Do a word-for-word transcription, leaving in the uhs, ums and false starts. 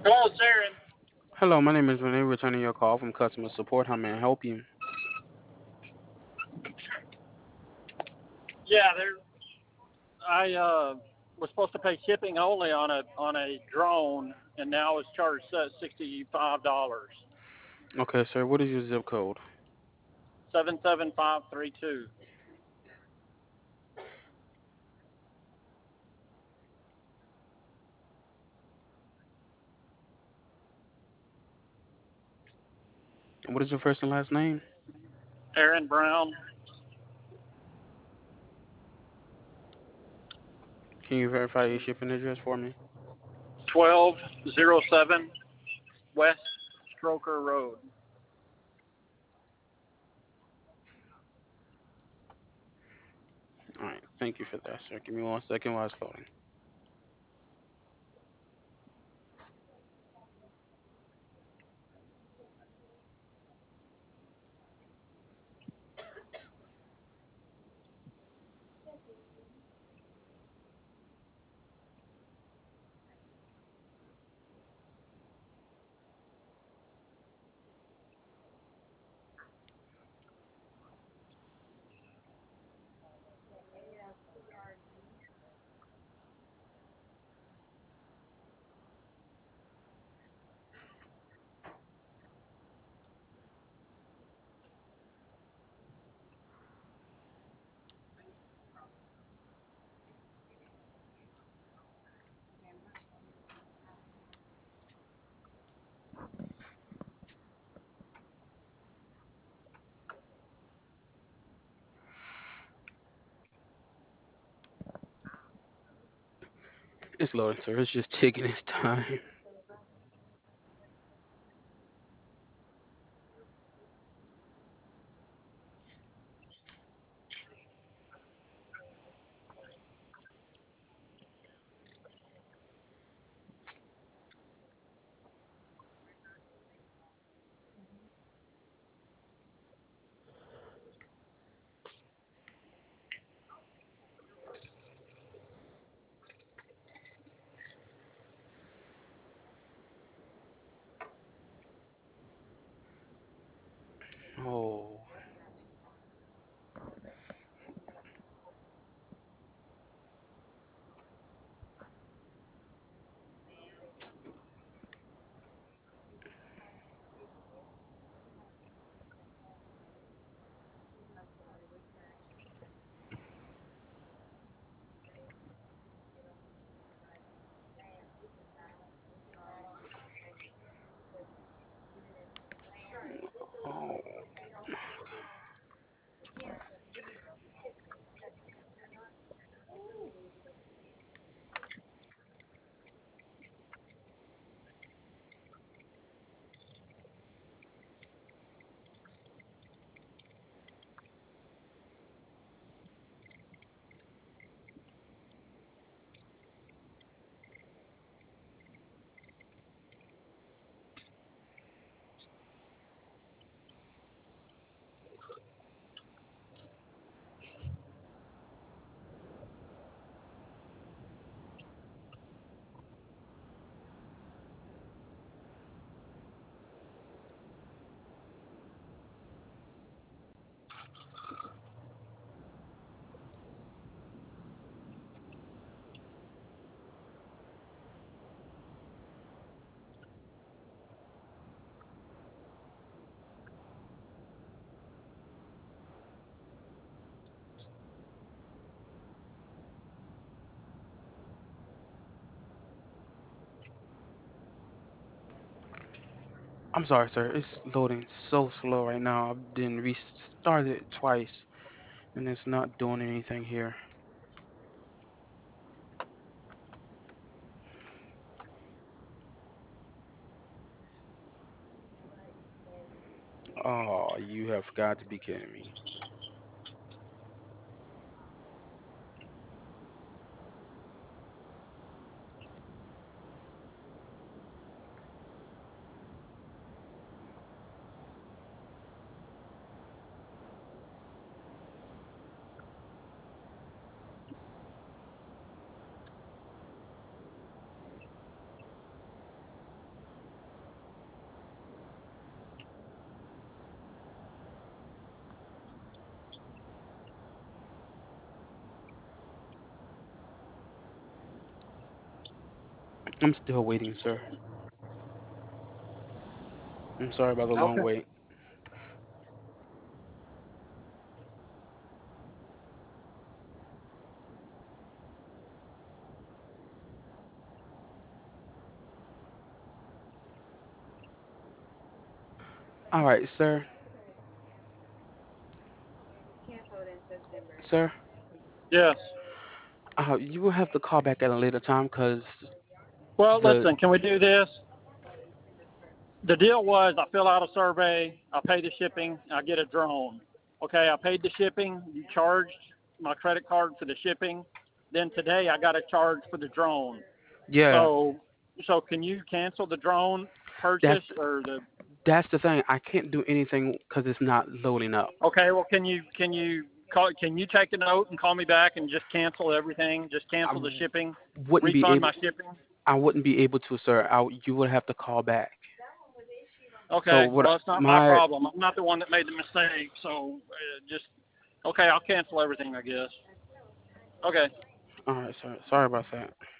Hello, Sharon. Hello, my name is Renee, returning your call from customer support. How may I help you? Yeah, there. I uh, was supposed to pay shipping only on a on a drone, and now it's charged uh, sixty five dollars. Okay, sir, what is your zip code? Seven seven five three two. And what is your first and last name? Aaron Brown, Can you verify your shipping address for me? twelve zero seven West Stroker Road. All right, thank you for that, sir. Give me one second while it's loading. It's loading, sir. It's just taking its time. Oh, oh. I'm sorry, sir. It's loading so slow right now. I've been restarted it twice, and it's not doing anything here. Oh, you have got to be kidding me. I'm still waiting, sir. I'm sorry about the long Okay. wait. All right, sir. Sir, Yes. uh, you will have to call back at a later time because Well, the listen, can we do this? The deal was I fill out a survey, I pay the shipping, I get a drone. Okay, I paid the shipping, you charged my credit card for the shipping. Then today I got a charge for the drone. yeah, So, so can you cancel the drone that's purchase or the? that's the thing. I can't do anything because it's not loading up. Okay, well, can you can you call? Can you take a note and call me back and just cancel everything? Just I cancel the shipping, wouldn't be refund able. my shipping. I wouldn't be able to, sir. I, you would have to call back. So Okay, what well, it's not my my problem. I'm not the one that made the mistake. So uh, just okay, I'll cancel everything, I guess. Okay. all right, sir. Sorry about that.